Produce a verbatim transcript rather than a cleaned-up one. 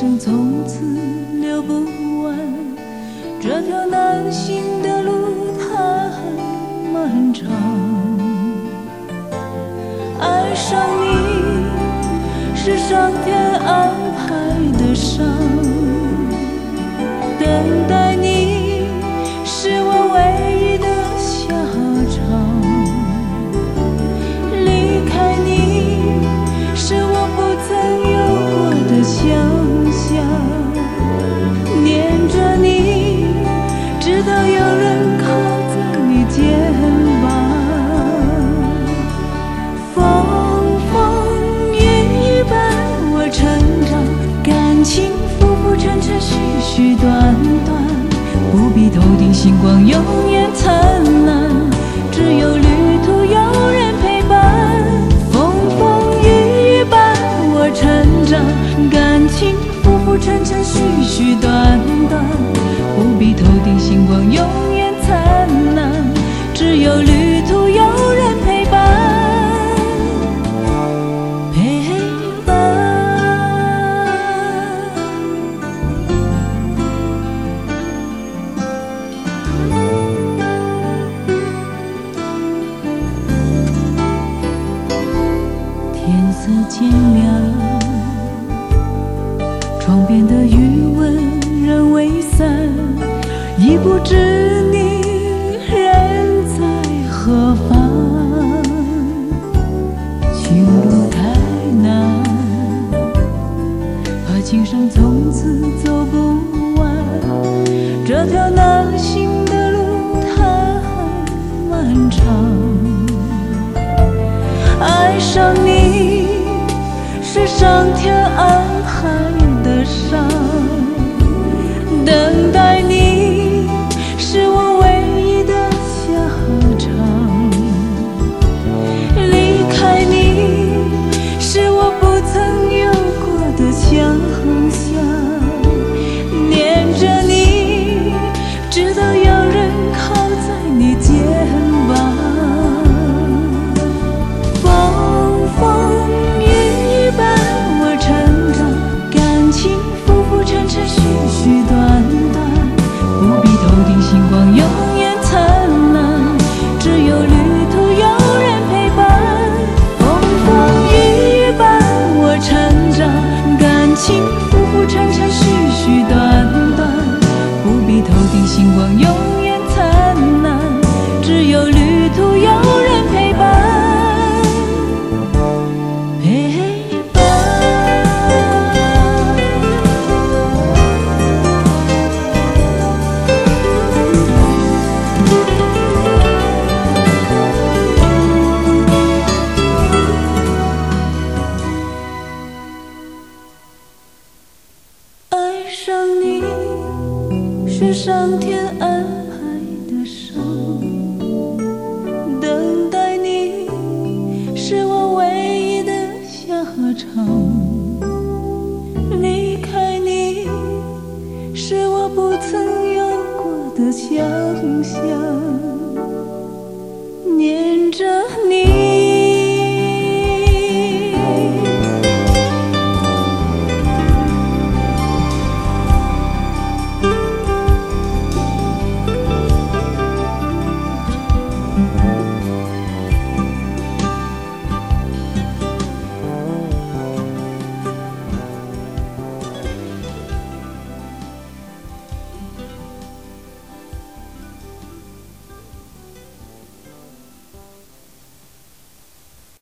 生从此流不完，这条难行的路它很漫长。爱上你是上天安排的伤，等待你是我唯一的下场。离开你是我不曾有过的想象，念着你直到有人靠在你肩膀。风风雨雨伴我成长，感情浮浮沉沉续续短短，不必头顶星光永远灿烂，只有旅途有人陪伴。风风雨雨伴我成长，感情浮浮沉沉续续短短，不必头顶星光永远灿烂，只有旅途有人陪伴。渐亮，窗边的余温仍未散，已不知你人在何方。情路太难，怕今生从此走不完，这条难行的路它很漫长。爱上你是上天安排的伤，等待你是我唯一的下场。离开你是我不曾有过的想象，念着你直到有人靠在你肩膀。风风雨雨伴我成长，感情浮浮沉沉续续短短，不必头顶星光永远灿烂，只有旅途有人陪伴。风风雨雨伴我成长，感情浮浮沉沉续续短短，不必头顶星光永远灿烂，只有旅途有人陪伴。爱上你是上天安排的伤，等待你是我唯一的下场。离开你是我不曾有过的想象。